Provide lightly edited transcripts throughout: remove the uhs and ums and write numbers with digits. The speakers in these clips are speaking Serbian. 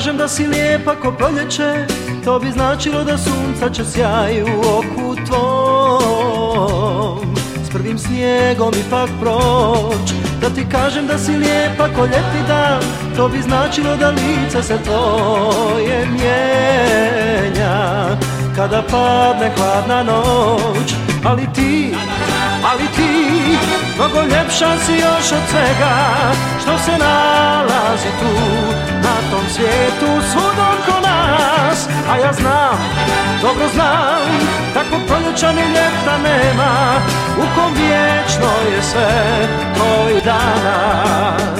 kažem da si lijepa ko proljeće, to bi značilo da sunca će sjaj u oku tvom. S prvim snijegom ipak proć. Da ti kažem da si lijepa ko ljeti dan, to bi značilo da lice se tvoje mijenja kada padne hladna noć. Ali ti, mnogo ljepša si još od svega što se nalazi tu na tom svijetu svud oko nas. A ja znam, dobro znam, takvog proljeća ni ljeta nema, u kom vječno je sve to i danas.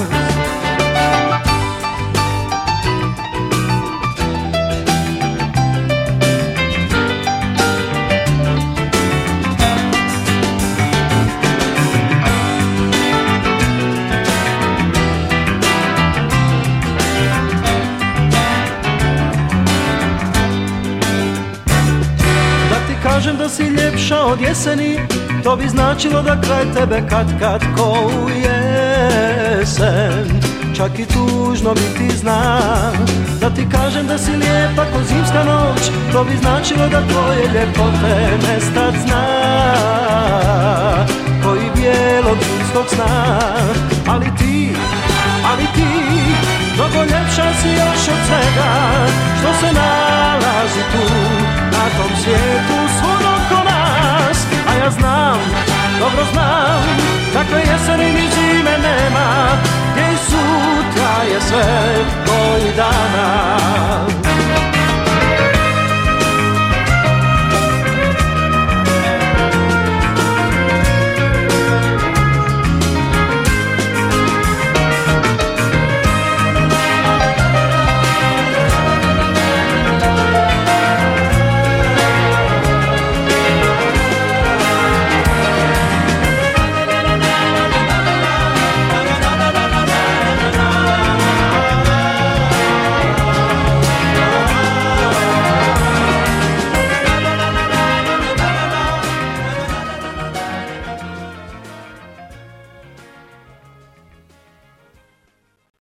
Kažem da si ljepša od jeseni, to bi značilo da kraj tebe kad ko u jesen. Čak i tužno biti zna. Da ti kažem da si lijepa ko zimska noć, to bi značilo da tvoje ljepote nestat zna, koji bijelog zimskog sna. Ali ti, mnogo ljepša si još od svega što se nalazi tu na tom svijetu svud oko nas. A ja znam, dobro znam, takve jeseni ni zime nema, gdje i sutra je sve ko i danas.